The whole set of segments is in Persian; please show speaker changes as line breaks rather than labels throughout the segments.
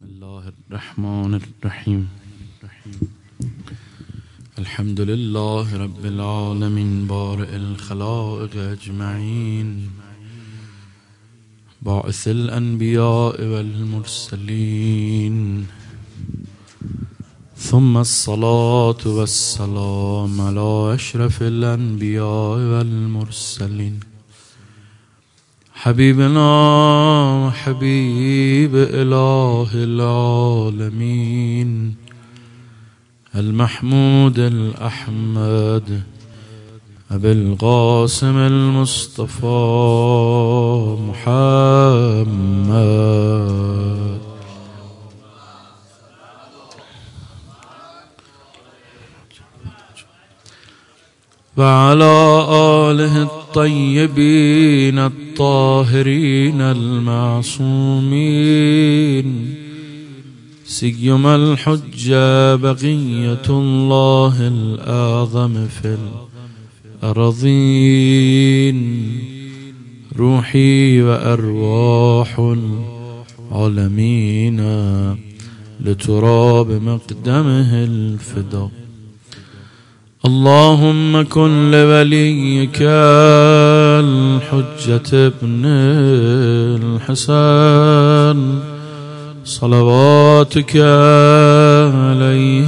الله الرحمن الرحيم. الحمد لله رب العالمين بارئ الخلائق أجمعين باعث الأنبياء والمرسلين ثم الصلاة والسلام على أشرف الأنبياء والمرسلين حبيبنا وحبيب إله العالمين المحمود الأحمد أبي القاسم المصطفى محمد وعلى آله الطيبين الطاهرين المعصومين سيما الحجة بقية الله الأعظم في الأرضين روحي وأرواح العالمين لتراب مقدمه الفداء. اللهم كن لوليك الحجة ابن الحسن صلواتك عليه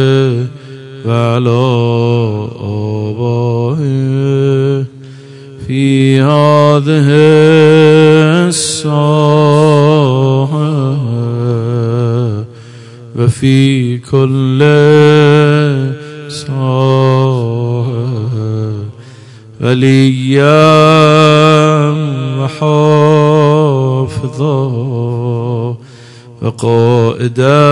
وعلى آبائه في هذه الساعة وفي كل وليا وحافظا وقائدا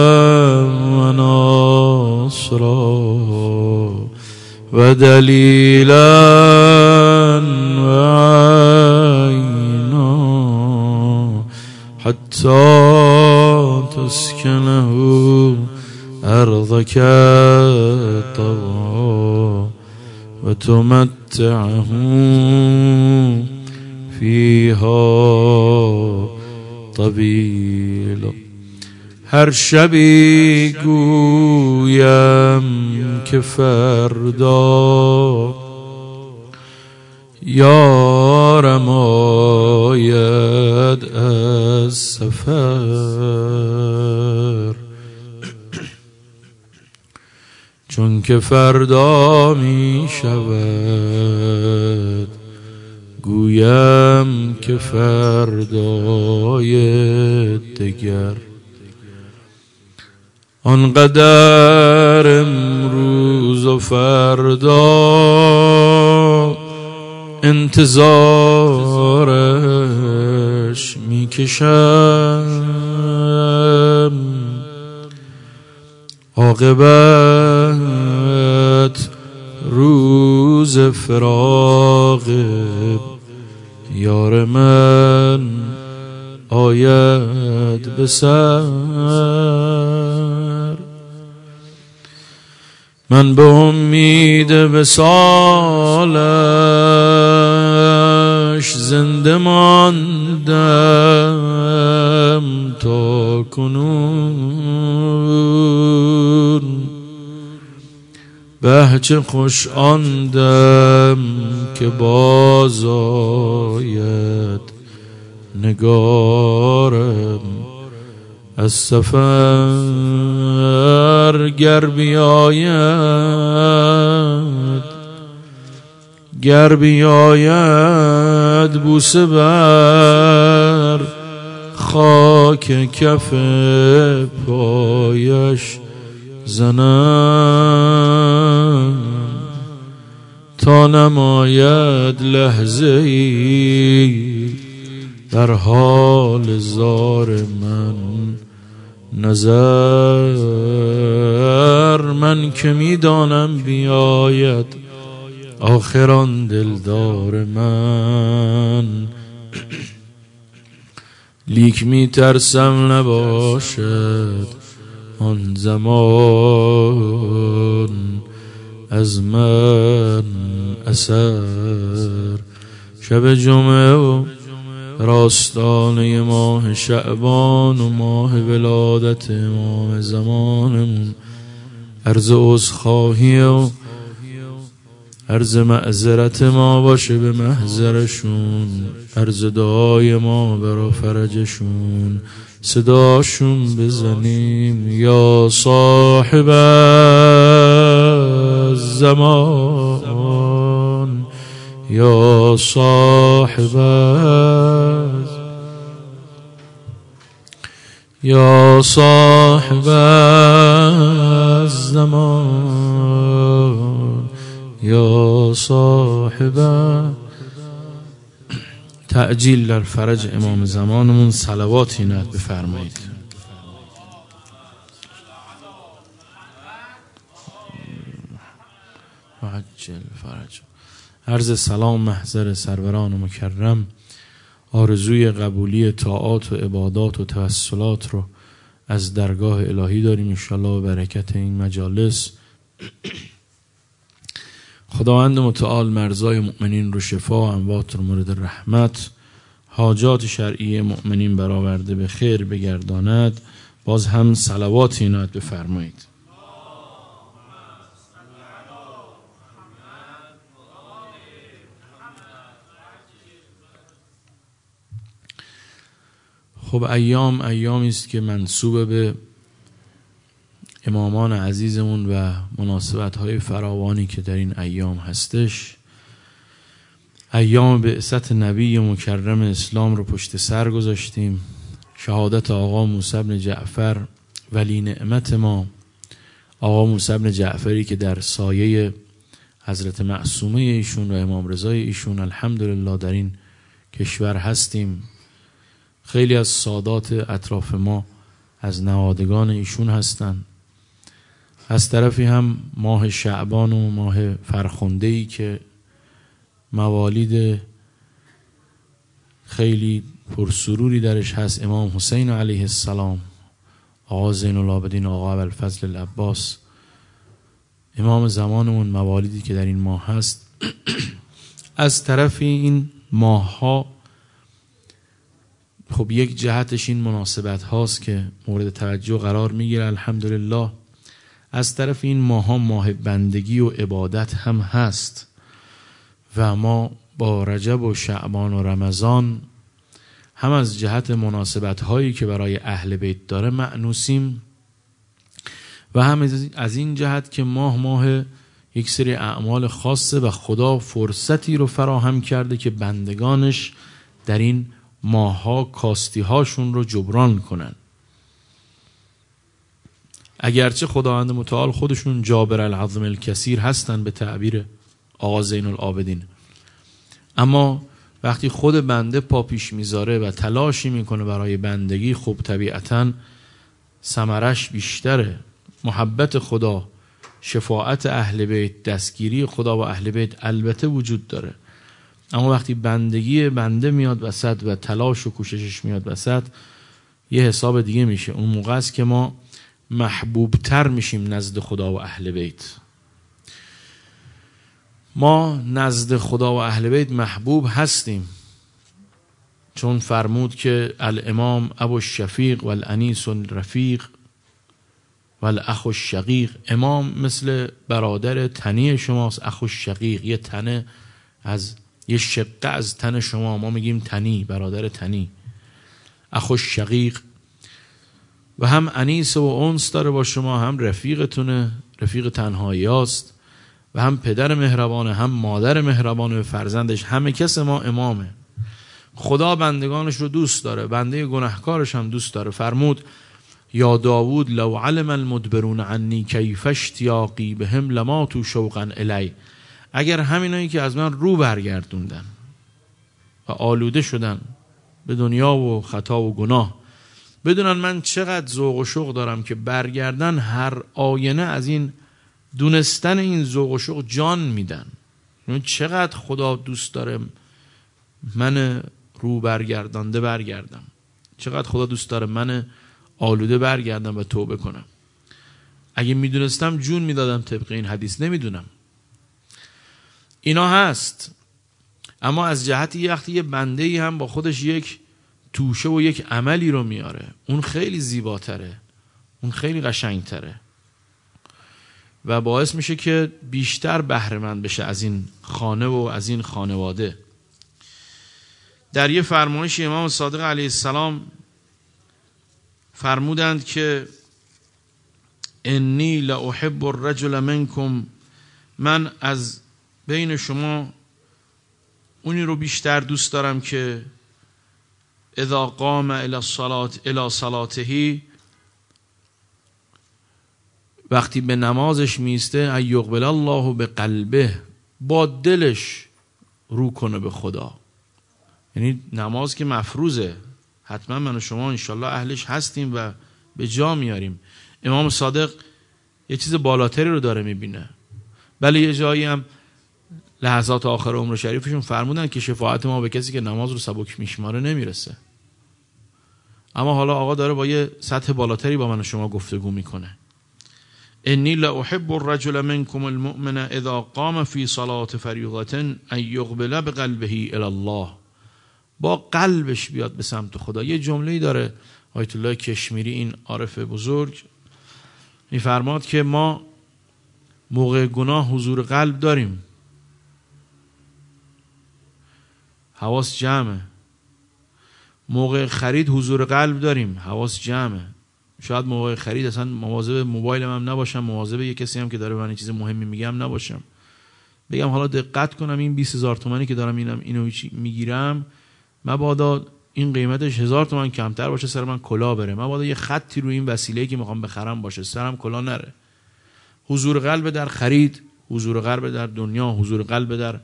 وناصرا ودليلا وعينا حتى تسكنه أرضك طوعا وتمتعه فيها طويلا. هر شبی گویم که فردا یارم آید از سفر چون که فردا می شود گویم که فردای دگر آنقدر امروز و فردا انتظارش می کشم عاقبت روز فراق یار من آید به سر. من به امید وصالش زنده ماندم تا کنون به چه خوش آندم که باز آید نگارم از سفر گر بیاید بوسه بر خاک کف پایش زنم تا نماید لحظه ای در حال زار من نظر. من که میدانم بیاید آخران دلدار من لیک می ترسم نباشد آن زمان از من اثر. شب جمعه و راستانه ماه شعبان و ماه ولادت امام زمانمون عرض عذرخواهی و عرض معذرت ما باشه به محضرشون، عرض دعای ما برا فرجشون. صداشون بزنیم یا صاحب الزمان، یا صاحب یا صاحب الزمان، یا صاحب. تعجیل در فرج امام زمانمون صلواتی نهد بفرمایید. عجل فرج. عرض سلام محضر سروران مکرم، آرزوی قبولی طاعات و عبادات و توسلات رو از درگاه الهی داریم انشاءالله و برکت این مجالس. خداوند متعال مرزای مؤمنین رو شفا و اموات رو مورد رحمت، حاجات شرعی مؤمنین برآورده به خیر بگرداند. باز هم صلوات اینات بفرمایید. خب ایامی است که منسوب به امامان عزیزمون و مناسبت‌های فراوانی که در این ایام هستش. ایام بعثت نبی مکرم اسلام رو پشت سر گذاشتیم. شهادت آقا موسی بن جعفر ولی نعمت ما، آقا موسی بن جعفری که در سایه حضرت معصومه ایشون و امام رضای ایشون الحمدلله در این کشور هستیم. خیلی از سادات اطراف ما از نوادگان ایشون هستند. از طرفی هم ماه شعبان و ماه فرخنده‌ای که موالید خیلی پرسروری درش هست. امام حسین علیه السلام، آقا زین العابدین، آقا ابوالفضل العباس، امام زمانمون، موالیدی که در این ماه هست. از طرفی این ماه ها خب یک جهتش این مناسبت هاست که مورد توجه قرار میگیره الحمدلله. از طرف این ماه بندگی و عبادت هم هست و ما با رجب و شعبان و رمضان هم از جهت مناسبت هایی که برای اهل بیت داره مأنوسیم و هم از این جهت که ماه یک سری اعمال خاصه و خدا فرصتی رو فراهم کرده که بندگانش در این ماه ها کاستی هاشون رو جبران کنن. اگرچه خداوند متعال خودشون جابر العظم الکثیر هستن به تعبیر آقا زین العابدین، اما وقتی خود بنده پا پیش میذاره و تلاشی میکنه برای بندگی، خب طبیعتاً ثمرش بیشتره. محبت خدا، شفاعت اهل بیت، دستگیری خدا و اهل بیت البته وجود داره، اما وقتی بندگی بنده میاد وسط و تلاش و کوششش میاد وسط، یه حساب دیگه میشه. اون موقع است که ما محبوب تر میشیم نزد خدا و اهل بیت. ما نزد خدا و اهل بیت محبوب هستیم، چون فرمود که الامام ابو الشفیق و الانیس الرفیق و الاخ الشقیق. امام مثل برادر تنی شماست. اخ الشقیق یه تنه از یه شقه از تن شما، ما میگیم تنی، برادر تنی. اخ الشقیق و هم انیس و انس داره با شما، هم رفیقتونه، رفیق تنهایی هاست، و هم پدر مهربانه، هم مادر مهربانه به فرزندش. همه کس ما امامه. خدا بندگانش رو دوست داره، بنده گناهکارش هم دوست داره. فرمود یا داوود لو علم المدبرون عنی کیف اشتیاقی بهم لماتوا شوقا الی. اگر همینایی که از من رو برگردوندن و آلوده شدن به دنیا و خطا و گناه بدونن من چقدر ذوق و شوق دارم که برگردن، هر آینه از این دونستن این ذوق و شوق جان میدن. چقدر خدا دوست داره من رو برگردانده برگردم، چقدر خدا دوست داره من آلوده برگردم و توبه کنم. اگه میدونستم جون میدادم طبق این حدیث، نمیدونم. اینا هست. اما از جهت یه وقتی یه بنده‌ای هم با خودش یک توشه و یک عملی رو میاره، اون خیلی زیباتره، اون خیلی قشنگتره و باعث میشه که بیشتر بهره مند بشه از این خانه و از این خانواده. در یه فرمایش امام صادق علیه السلام فرمودند که انی لاحب الرجل منکم، من از بین شما اونی رو بیشتر دوست دارم که اذا قام الی صلاته، وقتی به نمازش میسته ان یقبل الله به قلبه، با دلش رو کنه به خدا. یعنی نماز که مفروضه، حتما من و شما انشالله اهلش هستیم و به جا میاریم. امام صادق یه چیز بالاتری رو داره میبینه. بله یه جایی هم لحظات آخر عمر شریفشون فرمودن که شفاعت ما به کسی که نماز رو سبک میشماره نمیرسه. اما حالا آقا داره با یه سطح بالاتری با من و شما گفتگو میکنه. انی لاحب الرجل منکم المؤمن اذا قام فی صلاة فریضة ان یقبل بقلبه الی الله، با قلبش بیاد به سمت خدا. یه جمله‌ای داره آیت الله کشمیری، این عارف بزرگ، میفرماد که ما موقع گناه حضور قلب داریم، حواس جمعه. موقع خرید حضور قلب داریم، حواس جمعه. شاید موقع خرید اصلا مواظب موبایلم هم نباشم، مواظب یه کسی هم که داره من چیز مهمی میگم نباشم، بگم حالا دقت کنم این 20,000 تومانی که دارم اینو میگیرم، مبادا این قیمتش 1000 تومان کمتر باشه سر من کلا بره، مبادا یه خطی روی این وسیله‌ای که میخوام بخرم باشه سرم کلا نره. حضور قلب در خرید، حضور قلب در دنیا، حضور قلب در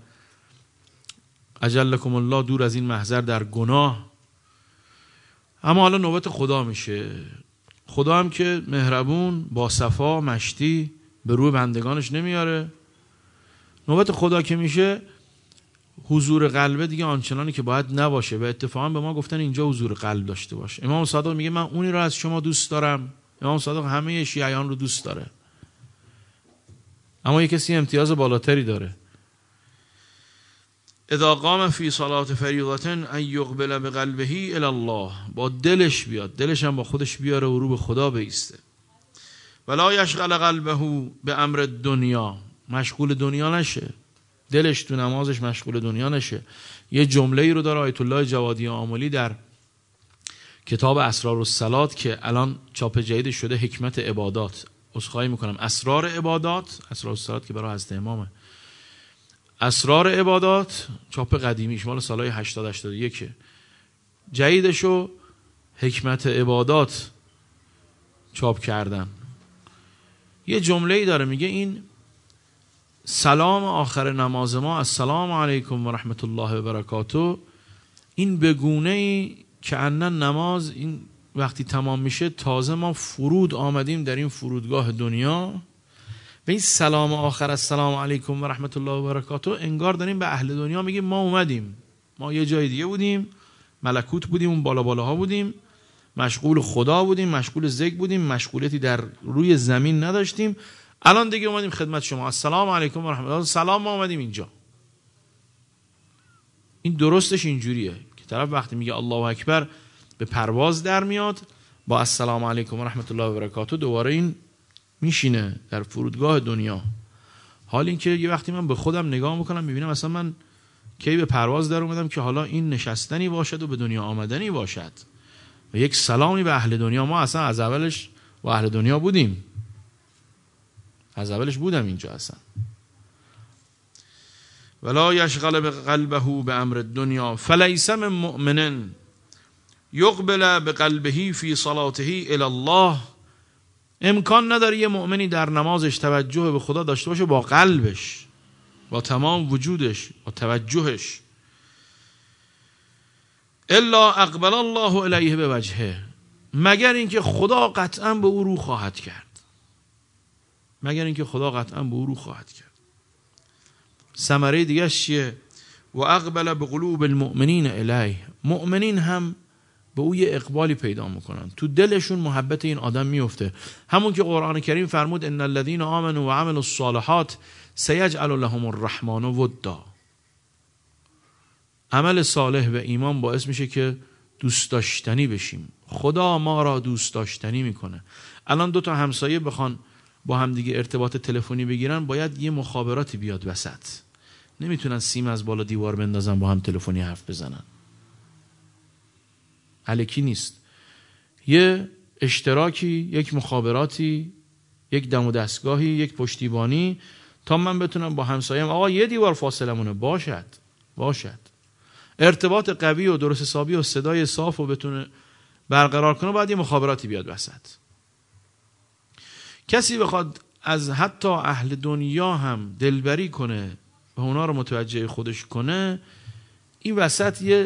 اجلکم الله، دور از این محضر، در گناه. اما حالا نوبت خدا میشه. خدا هم که مهربون، با صفا، مشتی به روی بندگانش نمیاره. نوبت خدا که میشه حضور قلب دیگه آنچنانی که باید نباشه و اتفاقا به ما گفتن اینجا حضور قلب داشته باشه. امام صادق میگه من اونی رو از شما دوست دارم. امام صادق همه شیعیان رو دوست داره، اما یک کسی امتیاز بالاتری داره. اذا قام فی صلاة فریضة ان یقبل بقلبه الی الله، با دلش بیاد، دلش هم با خودش بیاره و رو به خدا بیسته. ولا یشغل قلبه به امر دنیا، مشغول دنیا نشه، دلش تو نمازش مشغول دنیا نشه. یه جمله‌ای رو داره آیت الله جوادی آملی در کتاب اسرار الصلات که الان چاپ جدید شده، حکمت عبادات، عذرخواهی میکنم، اسرار عبادات، اسرار الصلات که برای حضرت امامه، اسرار عبادات چاپ قدیمیش مال سالهای 80-81، جدیدشو حکمت عبادات چاپ کردن. یه جمله‌ای داره میگه این سلام آخر نماز ما، السلام علیکم و رحمت الله و برکاته، این بگونه‌ای که انن نماز این وقتی تمام میشه تازه ما فرود آمدیم در این فرودگاه دنیا و این سلام آخر السلام علیکم و رحمت الله و برکاته انگار داریم به اهل دنیا میگیم ما اومدیم، ما یه جای دیگه بودیم، ملکوت بودیم، اون بالا بالاها بودیم، مشغول خدا بودیم، مشغول ذکر بودیم، مشغولیتی در روی زمین نداشتیم، الان دیگه اومدیم خدمت شما، السلام علیکم و رحمت الله، سلام، ما اومدیم اینجا. این درستش اینجوریه که طرف وقتی میگه الله اکبر به پرواز در میاد، با السلام علیکم و رحمت الله و برکاته دوباره این میشینه در فرودگاه دنیا. حال این که یه وقتی من به خودم نگاه میکنم میبینم اصلا من کی به پرواز در اومدم که حالا این نشستنی باشد و به دنیا آمدنی باشد و یک سلامی به اهل دنیا. ما اصلا از اولش با اهل دنیا بودیم، از اولش بودم اینجا اصلا. ولا یشغل قلبه به امر الدنیا فلیس من مؤمن یقبل بقلبه فی صلاته الی الله، امکان نداره یه مؤمنی در نمازش توجه به خدا داشته باشه با قلبش، با تمام وجودش، با توجهش. الا اقبل الله الیه به وجهه، مگر اینکه خدا قطعا به او رو خواهد کرد، مگر اینکه خدا قطعا به او رو خواهد کرد. ثمره دیگه چیه؟ و اقبل بقلوب المؤمنین الیه، مؤمنین هم به او یه اقبالی پیدا میکنن، تو دلشون محبت این آدم میفته. همون که قرآن کریم فرمود ان الذين آمنوا وعملوا الصالحات سيجعل لهم الرحمن ودا، عمل صالح و ایمان باعث میشه که دوست داشتنی بشیم. خدا ما را دوست داشتنی میکنه. الان 2 تا همسایه بخوان با هم دیگه ارتباط تلفنی بگیرن، باید یه مخابراتی بیاد وسط. نمیتونن سیم از بالا دیوار بندازن با هم تلفنی حرف بزنن. الکی نیست. یه اشتراکی، یک مخابراتی، یک دم و دستگاهی، یک پشتیبانی، تا من بتونم با همسایم آقا یه دیوار فاصله مونه باشد ارتباط قوی و درست حسابی و صدای صاف و بتونه برقرار کنه، باید یه مخابراتی بیاد وسط. کسی بخواد از حتی اهل دنیا هم دلبری کنه و اونا رو متوجه خودش کنه، این وسط یه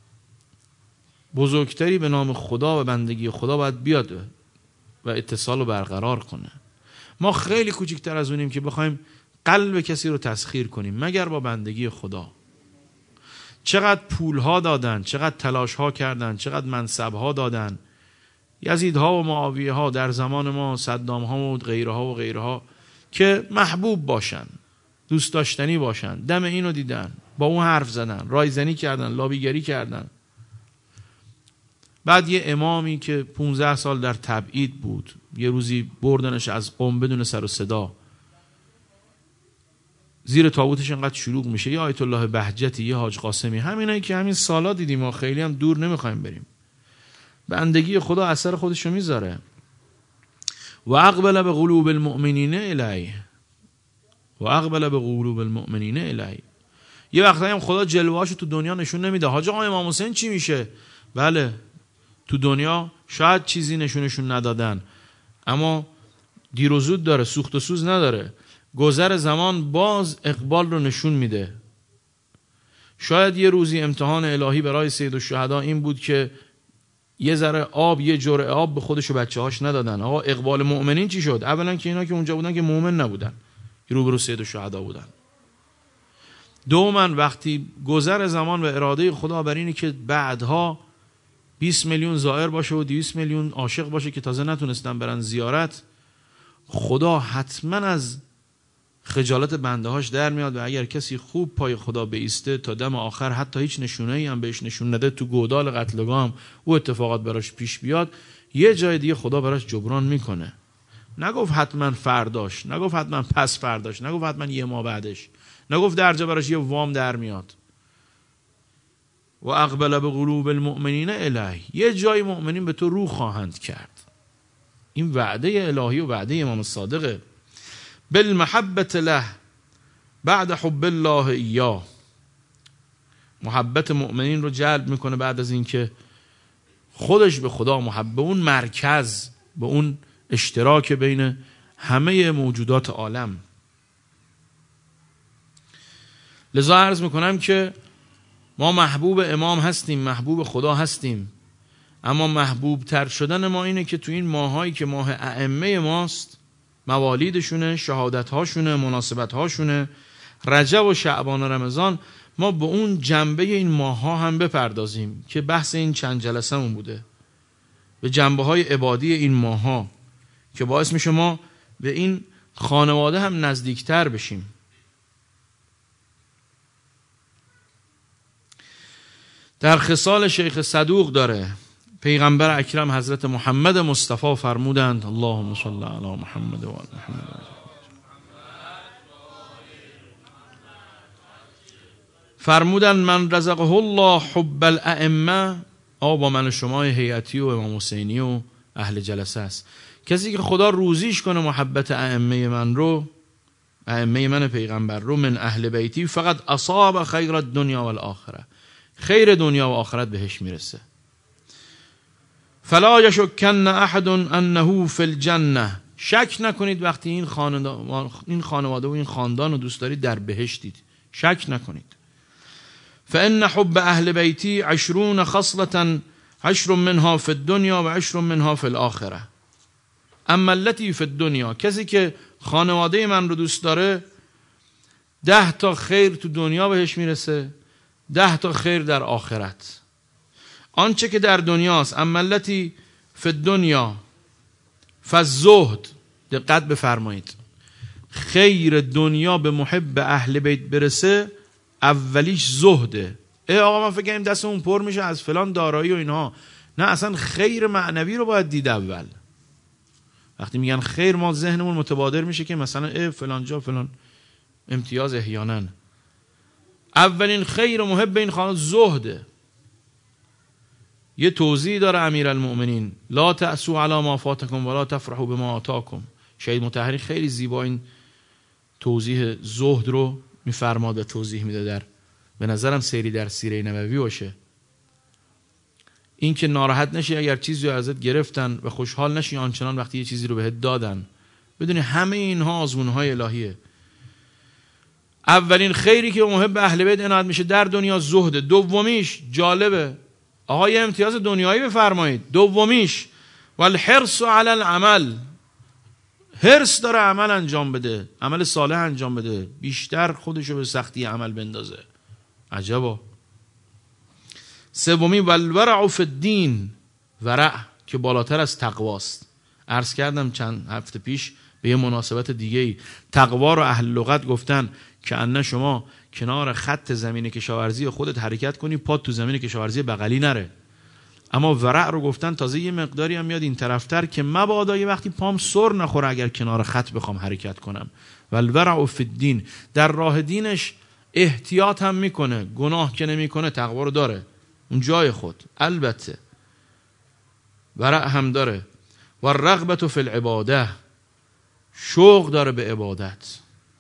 بزرگتری به نام خدا و بندگی خدا باید بیاد و اتصال رو برقرار کنه. ما خیلی کوچکتر از اونیم که بخوایم قلب کسی رو تسخیر کنیم، مگر با بندگی خدا. چقدر پولها دادن، چقدر تلاشها کردن، چقدر منصبها دادن، یزیدها و معاویه ها در زمان ما، صدام ها و غیرها که محبوب باشن، دوست داشتنی باشن. دم اینو دیدن، با اون حرف زدن، رایزنی کردن، لابیگری کردن. بعد یه امامی که 15 سال در تبعید بود، یه روزی بردنش از قم بدون سر و صدا، زیر تابوتش انقدر شلوغ میشه، یه آیت الله بهجتی، یه حاج قاسمی، همینایی که همین سالا دیدیم و خیلی هم دور نمیخوایم بریم. بندگی خدا اثر خودشو میذاره. و اقبل به قلوب المؤمنین الیه، یه وقتایی هم خدا جلوهاشو تو دنیا نشون نمیده. حاج آقا امام حسین چی میشه؟ بله، تو دنیا شاید چیزی نشونشون ندادن، اما دیر و زود داره، سوخت و سوز نداره. گذر زمان باز اقبال رو نشون میده. شاید یه روزی امتحان الهی برای سید الشهدا این بود که یه ذره آب، یه جرعه آب به خودش و بچه‌هاش ندادن. آقا اقبال مؤمنین چی شد؟ اولا که اینا که اونجا بودن که مؤمن نبودن، روبرو سید الشهدا بودن. دوما وقتی گذر زمان و اراده خدا بر اینه که بعدها 20 میلیون زائر باشه و 200 میلیون عاشق باشه که تازه نتونستن برن زیارت، خدا حتما از خجالت بنده هاش در میاد و اگر کسی خوب پای خدا بیسته تا دم آخر، حتی هیچ نشونه ای هم بهش نشون نده، تو گودال قتلگاه او اتفاقات براش پیش بیاد، یه جای دیگه خدا براش جبران میکنه. نگفت حتما فرداش، نگفت حتما پس فرداش، نگفت حتما یه ماه بعدش، نگفت درجا براش یه وام در میاد. و اقبل به قلوب المؤمنین الیه، یه جای مؤمنین به تو رو خواهند کرد. این وعده الهی و وعده امام الصادقه. بالمحبت له بعد حب الله ایاه، محبت مؤمنین رو جلب میکنه بعد از اینکه خودش به خدا محبت، به اون مرکز، به اون اشتراک بین همه موجودات عالم. لذا عرض میکنم که ما محبوب امام هستیم، محبوب خدا هستیم، اما محبوب تر شدن ما اینه که تو این ماهایی که ماه ائمه ماست، موالیدشونه، شهادتهاشونه، مناسبتهاشونه، رجب و شعبان و رمضان، ما به اون جنبه این ماهها هم بپردازیم که بحث این چند جلسه‌مون بوده، به جنبه های عبادی این ماهها که باعث میشه ما به این خانواده هم نزدیکتر بشیم. در خصال شیخ صدوق داره، پیغمبر اکرم حضرت محمد مصطفی فرمودند اللهم صل علی محمد و آل محمد، فرمودند من رزقه الله حب الائمه، با من شما هیئتی و امام حسینی و اهل جلسه است، کسی که خدا روزیش کنه محبت ائمه من رو، ائمه من پیغمبر رو، من اهل بیتی، فقط اصاب خیر الدنیا و الاخره، خیر دنیا و آخرت بهش میرسه. فلا یشکن احد انه فی الجنه، شک نکنید وقتی این خانواده و این خاندان رو دوست دارید در بهشتید، شک نکنید. فان حب اهل بیتی 20 خصلة 10 منها فی الدنیا و 10 منها فی الاخره. اما التي فی الدنیا، کسی که خانواده من رو دوست داره 10 تا خیر تو دنیا بهش میرسه، 10 تا خیر در آخرت. آنچه که در دنیاست، اما التی فی الدنیا فالزهد، دقت بفرمایید، خیر دنیا به محب اهل بیت برسه اولیش زهده، آقا ما فکر کنیم دستمون پر میشه از فلان دارایی و اینها. نه، اصلا خیر معنوی رو باید دید اول. وقتی میگن خیر، ما ذهنمون متبادر میشه که مثلا فلان جا فلان امتیاز احیانا. اولین خیر محب این خانه زهده. یه توضیح داره امیرالمؤمنین: لا تأسوا علی ما فاتکم ولا تفرحوا بما آتاکم. شهید مطهری خیلی زیبا این توضیح زهد رو میفرماد و توضیح میده. در به نظرم سیری در سیره نبوی باشه. این که ناراحت نشی اگر چیزی رو ازت گرفتن و خوشحال نشی آنچنان وقتی یه چیزی رو بهت دادن. بدونی همه اینها آزمونهای الهیه. اولین خیری که محب اهل بیت عنایت میشه در دنیا زهده. دومیش جالبه، آقا یه امتیاز دنیایی بفرمایید. دومیش والحرص علی العمل، حرص داره عمل انجام بده، عمل صالح انجام بده، بیشتر خودشو به سختی عمل بندازه. عجبا. سومی والورع فی الدین، ورع که بالاتر از تقواست. عرض کردم چند هفته پیش به یه مناسبت دیگه‌ای، تقوا رو اهل لغت گفتن که ان شما کنار خط زمین کشاورزی خودت حرکت کنی، پات تو زمین کشاورزی بغلی نره. اما ورع رو گفتن تازه یه مقداری هم میاد این طرفتر که مبادا یه وقتی پام سر نخوره اگر کنار خط بخوام حرکت کنم. والورع فی الدین، در راه دینش احتیاط هم میکنه، گناه که نمیکنه، تقوا رو داره اون جای خود. البته ورع هم داره. و الرغبة فی العباده، شوق داره به عبادت،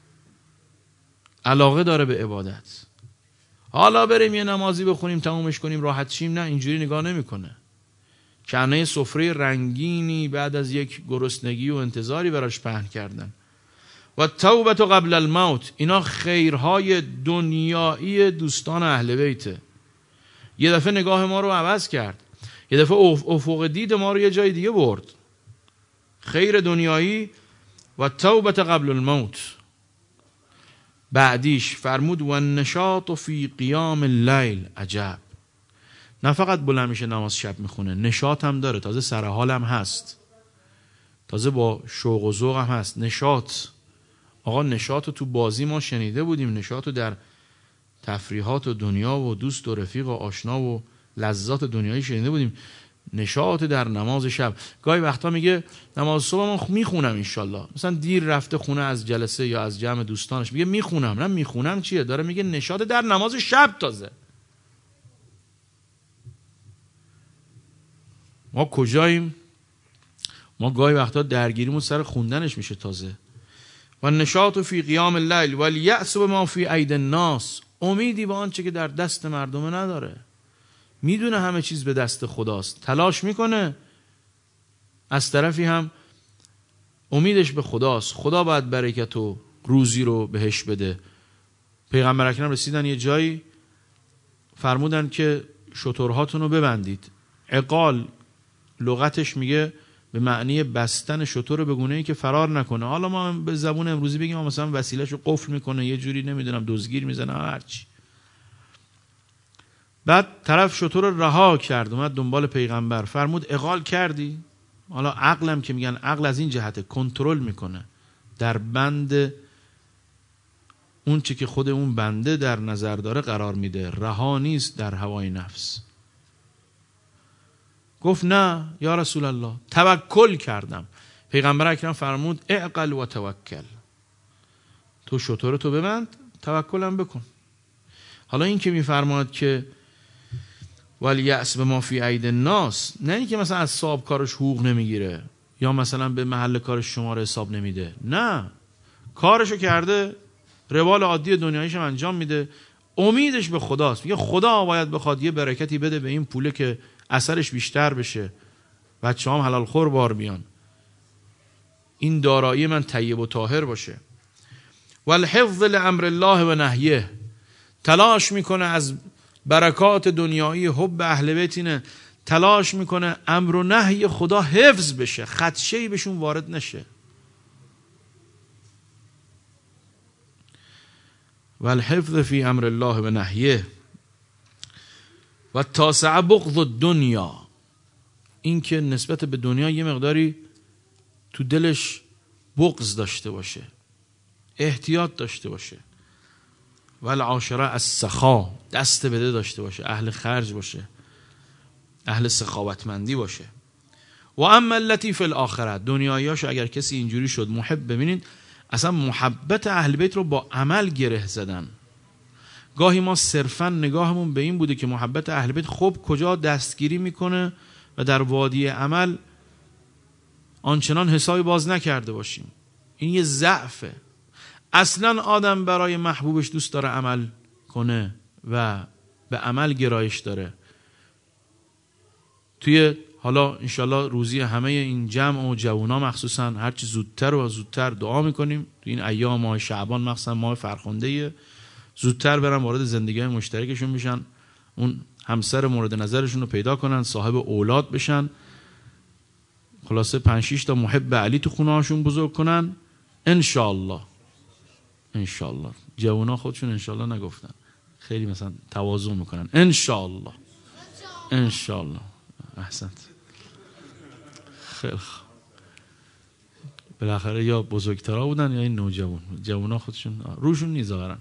علاقه داره به عبادت. حالا بریم یه نمازی بخونیم تمومش کنیم راحت شیم، نه، اینجوری نگاه نمیکنه. کنه سفره رنگینی بعد از یک گرسنگی و انتظاری براش پهن کردن. و توبه قبل الموت، اینا خیرهای دنیایی دوستان اهل بیته. یه دفعه نگاه ما رو عوض کرد، یه دفعه افق دید ما رو یه جای دیگه برد. خیر دنیایی و توبه قبل الموت. بعدیش فرمود و النشاط فی قیام اللیل. عجب، نه فقط بلند میشه نماز شب میخونه، نشاط هم داره، تازه سرحال هم هست، تازه با شوق و ذوق هم هست. نشاط، آقا نشاط رو تو بازی ما شنیده بودیم، نشاط رو در تفریحات و دنیا و دوست و رفیق و آشنا و لذات دنیایی شنیده بودیم. نشاط در نماز شب. گاهی وقتا میگه نماز صبح من میخونم انشالله، مثلا دیر رفته خونه از جلسه یا از جمع دوستانش، میگه میخونم. نه میخونم چیه؟ داره میگه نشاط در نماز شب. تازه ما کجاییم؟ ما گاهی وقتا درگیریمون سر خوندنش میشه. تازه و نشاط فی قیام اللیل و الیأس بما فی اید الناس، امیدی به آنچه که در دست مردمه نداره. میدونه همه چیز به دست خداست، تلاش میکنه، از طرفی هم امیدش به خداست. خدا باید برکت و روزی رو بهش بده. پیغمبر اکرم رسیدن یه جایی فرمودن که شترهاتون رو ببندید. عقال لغتش میگه به معنی بستن شتر به گونه‌ای که فرار نکنه. حالا ما به زبون امروزی بگیم مثلا وسیله‌شو قفل میکنه، یه جوری نمیدونم دزگیر میزنه، هرچی. بعد طرف شتر رو رها کرد، اومد دنبال پیغمبر، فرمود عقال کردی؟ حالا عقلم که میگن عقل از این جهته کنترل میکنه، در بند اون چی که خود اون بنده در نظر داره قرار میده، رها نیست در هوای نفس. گفت نه یا رسول الله، توکل کردم. پیغمبر اکرم فرمود اعقل و توکل، تو شترتو ببند توکلم بکن. حالا این که میفرماد که والیأس بما فی اید الناس، نه این که مثلا از صاحب کارش حقوق نمیگیره یا مثلا به محل کارش شماره حساب نمیده، نه، کارشو کرده، روال عادی دنیاییش هم انجام میده، امیدش به خداست. میگه خدا باید بخواد یه برکتی بده به این پوله که اثرش بیشتر بشه، بچه هم حلال خور بار بیان، این دارایی من طیب و طاهر باشه. والحفظ لامر الله و نهیه، تلاش میکنه از برکات دنیایی حب اهل بیت اینه، تلاش میکنه امر و نهی خدا حفظ بشه، خدشه‌ای بهشون وارد نشه. والحفظ فی امر الله و نهیه. و تاسع بغض الدنیا، این که نسبت به دنیا یه مقداری تو دلش بغض داشته باشه، احتیاط داشته باشه. و العاشره السخا، دست بده داشته باشه، اهل خرج باشه، اهل سخاوتمندی باشه. و اما التی فی الاخره، دنیاییاشو اگر کسی اینجوری شد محب، ببینید اصلا محبت اهل بیت رو با عمل گره زدن. گاهی ما صرفا نگاهمون به این بوده که محبت اهل بیت خب کجا دستگیری میکنه و در وادی عمل آنچنان حسابی باز نکرده باشیم. این یه ضعفه. اصلا آدم برای محبوبش دوست داره عمل کنه و به عمل گرایش داره. توی حالا انشالله روزی همه این جمع و جوونا مخصوصا هرچی زودتر و زودتر دعا میکنیم تو این ایام ماه شعبان، مخصوصا ماه فرخنده، زودتر برن وارد زندگی مشترکشون بشن، اون همسر مورد نظرشون رو پیدا کنن، صاحب اولاد بشن، خلاصه 5-6 تا محب علی تو خونه هاشون بزرگ کنن. انشالله انشالله. جوونا خودشون انشالله نگفتن، خیلی مثلا تواضع میکنن. انشالله انشالله. احسنت. خیلی خوب. بالاخره یا بزرگترا بودن یا این نوجوان. جوونا خودشون روشون نیزارن.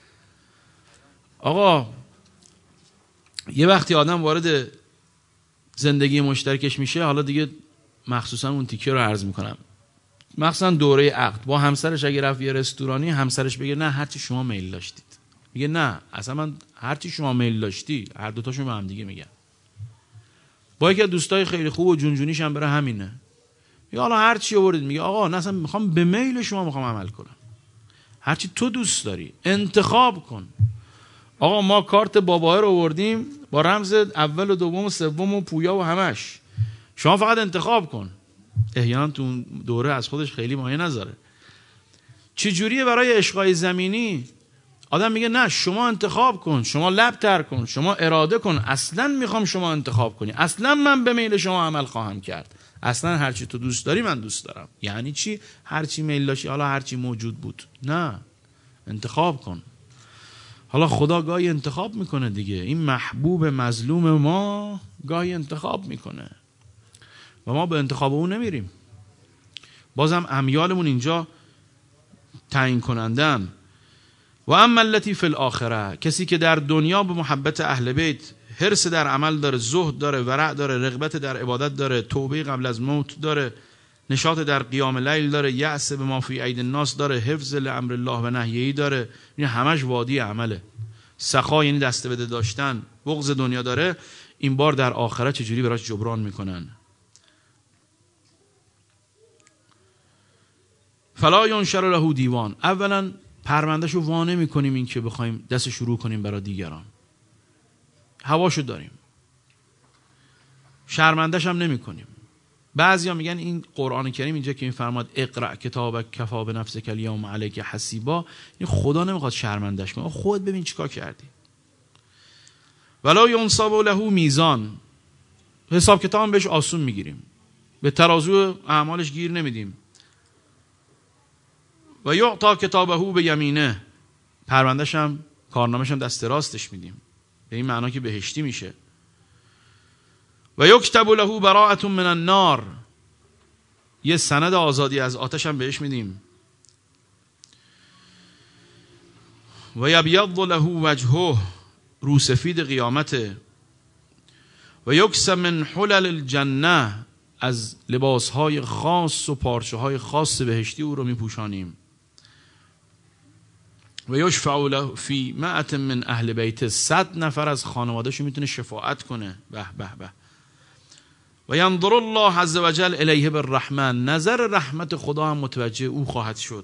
آقا یه وقتی آدم وارد زندگی مشترکش میشه، حالا دیگه مخصوصا اون تیکه رو عرض میکنم، مخصوصا دوره عقد با همسرش اگه رفت یه رستورانی، همسرش بگه نه هرچی شما میل داشتید، میگه نه اصلا من هرچی شما میل داشتی، هر دوتاشون به هم دیگه میگن. با یکی از دوستای خیلی خوب و جونجونیش هم بره همینه، میگه حالا هرچی آوردید، میگه آقا نه اصلا میخوام به میل شما میخوام عمل کنم، هرچی تو دوست داری انتخاب کن. آقا ما کارت بابا رو آوردیم با رمز اول و دوم و سوم و پویا و همش، شما فقط انتخاب کن. احیانا تو اون دوره از خودش خیلی مایه نذاره. چه جوریه برای عشقای زمینی؟ آدم میگه نه شما انتخاب کن، شما لب تر کن، شما اراده کن، اصلا میخوام شما انتخاب کنی، اصلا من به میل شما عمل خواهم کرد، اصلا هرچی تو دوست داری من دوست دارم. یعنی چی؟ هرچی میل داشتی، حالا هرچی موجود بود، نه انتخاب کن. حالا خدا گاهی انتخاب میکنه دیگه، این محبوب مظلوم ما گاهی انتخاب میکنه و ما به انتخاب اون نمیریم. بازم امیالمون اینجا تعیین کنندن. و اما التی فی الاخره، کسی که در دنیا به محبت اهل بیت حرص در عمل داره، زهد داره، ورع داره، رغبت در عبادت داره، توبه قبل از موت داره، نشاط در قیام لیل داره، یأس به ما فی اید الناس داره، حفظ لامر الله و نهیه داره، این همش وادی عمله. سخا یعنی دست بده داشتن، بغض دنیا داره، این بار در آخرت چجوری براش جبران میکنن؟ فلا ینشر له دیوان، اولا پروندهشو وانه میکنیم این که بخوایم دست شروع کنیم برای دیگران، هواشو داریم، شرمندش هم نمی کنیم. بعضیا میگن این قرآن کریم اینجا که این فرماد اقرأ کتابک کفی بنفسک الیوم علیک حسیبا، این خدا نمیخواد شرمندش کنه، خود ببین چیکار کردی. ولا ینصب له میزان، حساب کتاب هم بهش آسون میگیریم، به ترازو اعمالش گیر نمیدیم. و یعطا کتابه به یمینه، پروندهش هم کارنامه‌ش هم دست راستش میدیم، به این معنا که بهشتی میشه. و یکتب له براءة من النار، یه سند آزادی از آتش هم بهش میدیم. و یبیض له وجهه، رو سفید قیامته. و یکس من حلل الجنه، از لباسهای خاص و پارچه‌های خاص بهشتی او رو میپوشانیم. و یشفع له فی 100 من اهل بیت، 100 نفر از خانواده‌شو میتونه شفاعت کنه. به به به. و ینظر الله عز وجل الیه بالرحمه، نظر رحمت خدا هم متوجه او خواهد شد.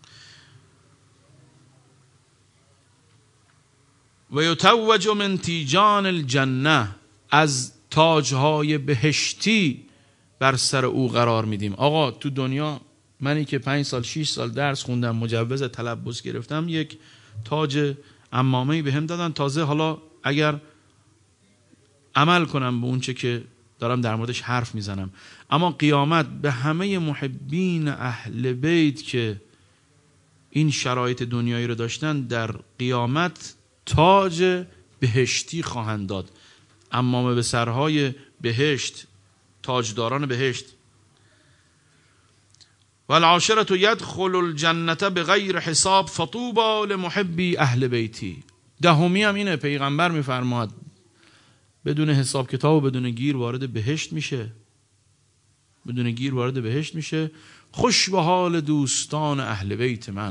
و یتوج من تیجان الجنه، از تاجهای بهشتی بر سر او قرار میدیم. آقا تو دنیا منی که 5 سال 6 سال درس خوندم، مجوز تلبس گرفتم، یک تاج عمامه‌ای بهم دادن، تازه حالا اگر عمل کنم به اون چه که دارم در موردش حرف میزنم، اما قیامت به همه محبین اهل بیت که این شرایط دنیایی رو داشتن، در قیامت تاج بهشتی خواهند داد. عمامه به سرهای بهشت، تاجداران بهشت. والعاشرة يدخل الجنة بغیر حساب فطوبى لمحبی اهل بیتی. دهمی هم اینه، پیغمبر میفرماد بدون حساب کتاب و بدون گیر وارد بهشت میشه، بدون گیر وارد بهشت میشه. خوش به حال دوستان اهل بیت من.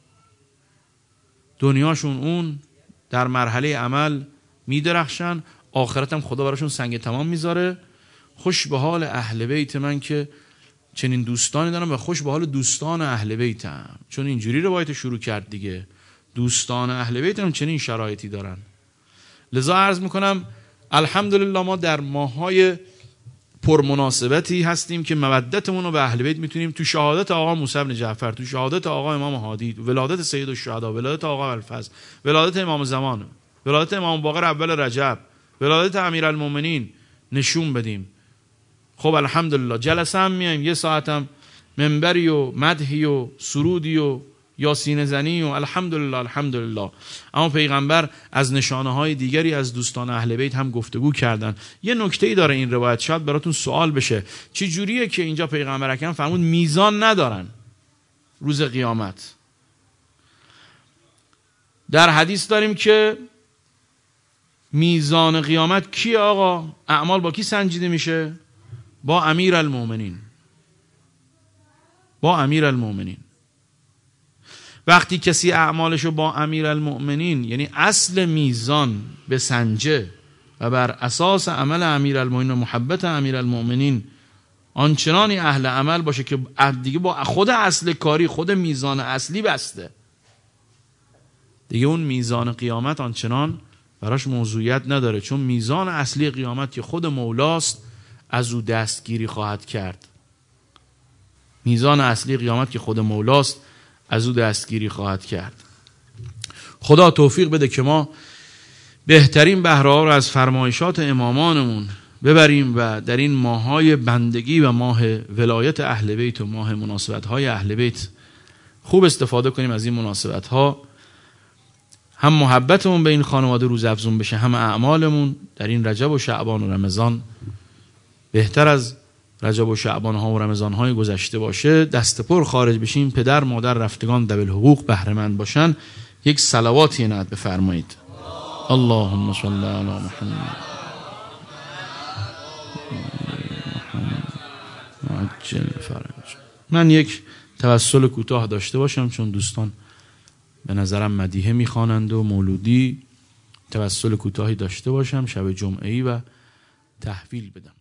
دنیاشون اون در مرحله عمل میدرخشن، آخرت هم خدا براشون سنگ تمام میذاره. خوش به حال اهل بیت من که چنین دوستانی دارم و خوش به حال دوستان اهل بیتم. چون اینجوری روایت شروع کرد دیگه، دوستان اهل بیتم چنین شرایطی دارن. لذا عرض میکنم الحمدلله ما در ماهای پرمناسبتی هستیم که مودتمون رو به اهل بیت میتونیم تو شهادت آقا موسی بن جعفر، تو شهادت آقا امام هادی، ولادت سید الشهدا، ولادت آقا الفضل، ولادت امام زمان، ولادت امام باقر اول رجب، ولادت امیرالمومنین نشون بدیم. خب الحمدلله جلسه هم میایم یه ساعت هم منبری و مدحی و سرودی و یاسین زنی و الحمدلله الحمدلله. اما پیغمبر از نشانه های دیگری از دوستان اهل بیت هم گفتگو کردن. یه نکته‌ای داره این روایت، شاید براتون سوال بشه چه جوریه که اینجا پیغمبر اکرم فرمود میزان ندارن روز قیامت. در حدیث داریم که میزان قیامت کی آقا؟ اعمال با کی سنجیده میشه؟ با امیرالمومنین. با امیرالمومنین. وقتی کسی اعمالشو با امیرالمومنین یعنی اصل میزان به سنجه و بر اساس عمل امیرالمومنین و محبت امیرالمومنین آنچنانی اهل عمل باشه که دیگه با خود اصل کاری، خود میزان اصلی بسته، دیگه اون میزان قیامت آنچنان براش موضوعیت نداره، چون میزان اصلی قیامت که خود مولاست از او دستگیری خواهد کرد. میزان اصلی قیامت که خود مولاست از او دستگیری خواهد کرد. خدا توفیق بده که ما بهترین بهره ها رو از فرمایشات امامانمون ببریم و در این ماهای بندگی و ماه ولایت اهل بیت و ماه مناسبت های اهل بیت خوب استفاده کنیم از این مناسبت ها. هم محبتمون به این خانواده روز افزون بشه، هم اعمالمون در این رجب و شعبان و رمضان بهتر از رجب و شعبان ها و رمضان های گذشته باشه. دست پر خارج بشیم، پدر مادر رفتگان ذوی الحقوق بهره مند باشن. یک صلواتی عنایت بفرمایید. اللهم صل علی محمد عجل فرج. من یک توسل کوتاه داشته باشم چون دوستان به نظرم مدیحه میخوانند و مولودی. توسل کوتاهی داشته باشم شب جمعه‌ای و تحویل بدم.